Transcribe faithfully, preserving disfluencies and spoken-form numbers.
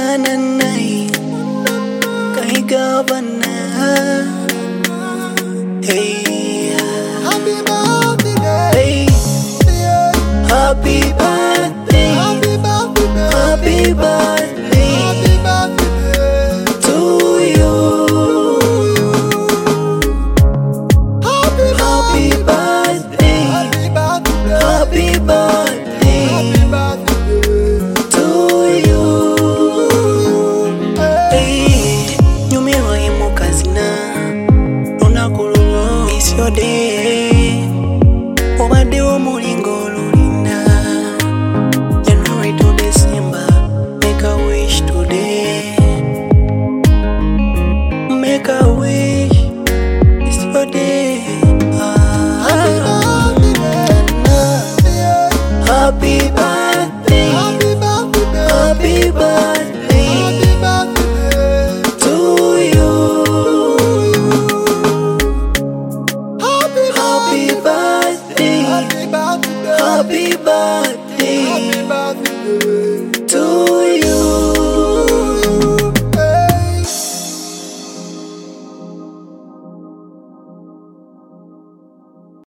nanay kay gabana. Hey, Happy birthday, hey, happy birthday, happy birthday, happy birthday happy birthday to you. Happy Happy birthday, happy birthday, happy birthday happy birthday to you. Hey, nyumirwa imukazina lunakululu is your day. Obadde omulingo olulina January to December. Make a wish today. Make a wish, it's your day. Ah, happy birthday, happy birthday, happy birthday happy birthday to you. Happy Happy birthday, happy birthday, happy birthday